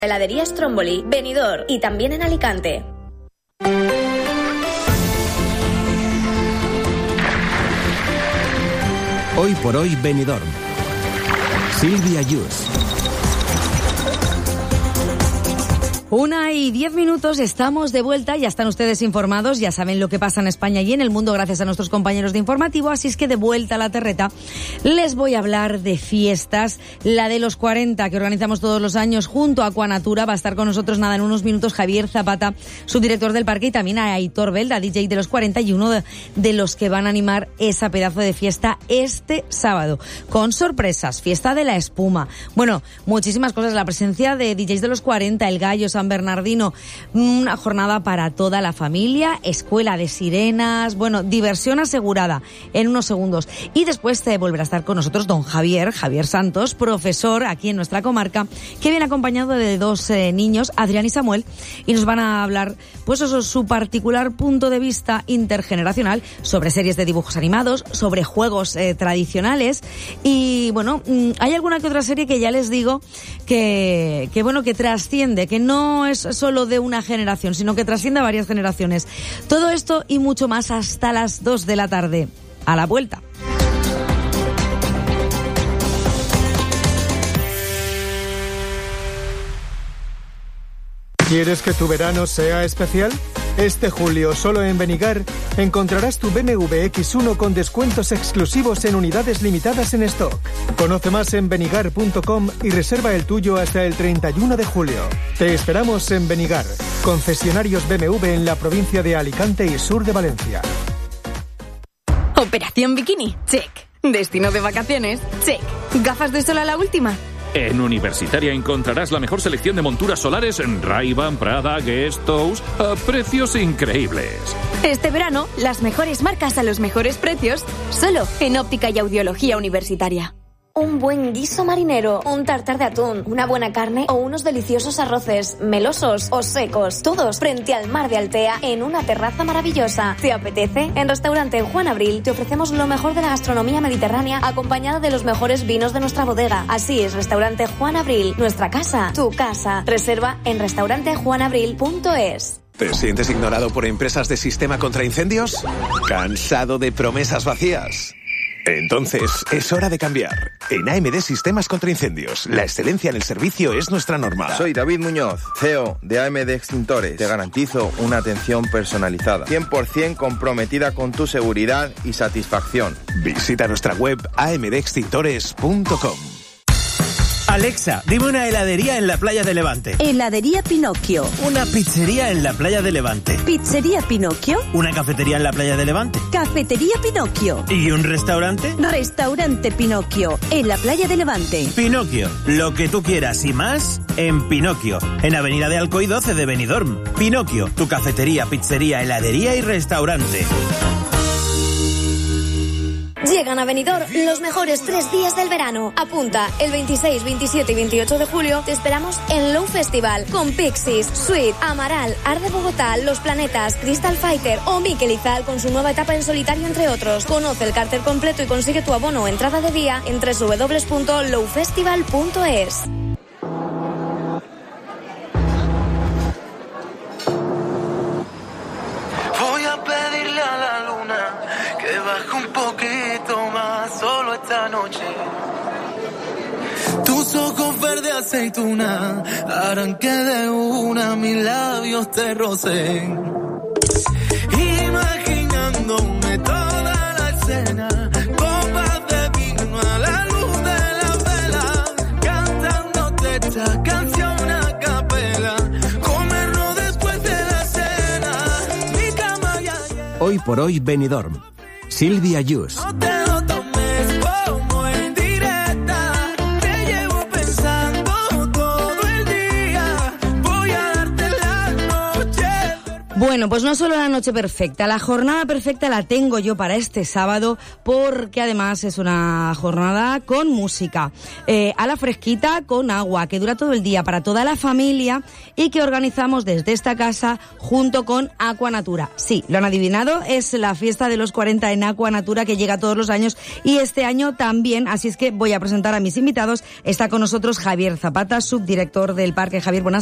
Heladería Stromboli, Benidorm y también en Alicante. Hoy por hoy Benidorm. Silvia Yus. 1:10, estamos de vuelta, ya están ustedes informados, ya saben lo que pasa en España y en el mundo gracias a nuestros compañeros de informativo, así es que de vuelta a la terreta les voy a hablar de fiestas, la de los 40 que organizamos todos los años junto a Aquanatura. Va a estar con nosotros en unos minutos Javier Zapata, subdirector del parque, y también a Aitor Belda, DJ de los 40 y uno de los que van a animar esa pedazo de fiesta este sábado, con sorpresas, fiesta de la espuma, bueno, muchísimas cosas, la presencia de DJs de los 40, El Gallo, San Bernardino, una jornada para toda la familia, escuela de sirenas, bueno, diversión asegurada en unos segundos. Y después volverá a estar con nosotros don Javier Santos, profesor aquí en nuestra comarca, que viene acompañado de dos niños, Adrián y Samuel, y nos van a hablar, pues eso, su particular punto de vista intergeneracional sobre series de dibujos animados, sobre juegos tradicionales, y bueno, hay alguna que otra serie que ya les digo que trasciende, que no es solo de una generación, sino que trasciende a varias generaciones. Todo esto y mucho más hasta las 2 de la tarde. A la vuelta. ¿Quieres que tu verano sea especial? Este julio, solo en Benigar, encontrarás tu BMW X1 con descuentos exclusivos en unidades limitadas en stock. Conoce más en benigar.com y reserva el tuyo hasta el 31 de julio. Te esperamos en Benigar, concesionarios BMW en la provincia de Alicante y sur de Valencia. Operación Bikini, check. Destino de vacaciones, check. ¿Gafas de sol a la última? En Universitaria encontrarás la mejor selección de monturas solares en Ray-Ban, Prada, Guess, Tous, a precios increíbles. Este verano, las mejores marcas a los mejores precios, solo en Óptica y Audiología Universitaria. Un buen guiso marinero, un tartar de atún, una buena carne o unos deliciosos arroces, melosos o secos, todos frente al mar de Altea en una terraza maravillosa. ¿Te apetece? En Restaurante Juan Abril te ofrecemos lo mejor de la gastronomía mediterránea acompañada de los mejores vinos de nuestra bodega. Así es, Restaurante Juan Abril, nuestra casa, tu casa. Reserva en restaurantejuanabril.es. ¿Te sientes ignorado por empresas de sistema contra incendios? ¿Cansado de promesas vacías? Entonces, es hora de cambiar. En AMD Sistemas contra Incendios, la excelencia en el servicio es nuestra norma. Soy David Muñoz, CEO de AMD Extintores. Te garantizo una atención personalizada, 100% comprometida con tu seguridad y satisfacción. Visita nuestra web amdextintores.com. Alexa, dime una heladería en la playa de Levante. Heladería Pinocchio. Una pizzería en la playa de Levante. Pizzería Pinocchio. Una cafetería en la playa de Levante. Cafetería Pinocchio. ¿Y un restaurante? Restaurante Pinocchio, en la playa de Levante. Pinocchio, lo que tú quieras y más en Pinocchio, en Avenida de Alcoy 12 de Benidorm. Pinocchio, tu cafetería, pizzería, heladería y restaurante. Llegan a Benidorm los mejores 3 días del verano. Apunta, el 26, 27 y 28 de julio te esperamos en Low Festival con Pixies, Sweet, Amaral, Art de Bogotá, Los Planetas, Crystal Fighter o Mikel Izal con su nueva etapa en solitario, entre otros. Conoce el cartel completo y consigue tu abono o entrada de día en www.lowfestival.es. Voy a pedirle a la luna que baje un poquito más, solo esta noche. Tus ojos verde aceituna harán que de una mis labios te rocen. Imaginándome toda la escena, copas de vino a la luz de la vela, cantándote esta canción a capela, comernos después de la cena. Mi cama ya. Hoy por hoy Benidorm. Silvia Yus. No te lo tomes como en directa, te llevo pensando todo el día, voy a darte la noche. Bueno, pues no solo la noche perfecta, la jornada perfecta la tengo yo para este sábado, porque además es una jornada con música, a la fresquita, con agua, que dura todo el día para toda la familia y que organizamos desde esta casa junto con Aquanatura. Sí, lo han adivinado, es la fiesta de los 40 en Aquanatura que llega todos los años y este año también, así es que voy a presentar a mis invitados. Está con nosotros Javier Zapata, subdirector del parque. Javier, buenas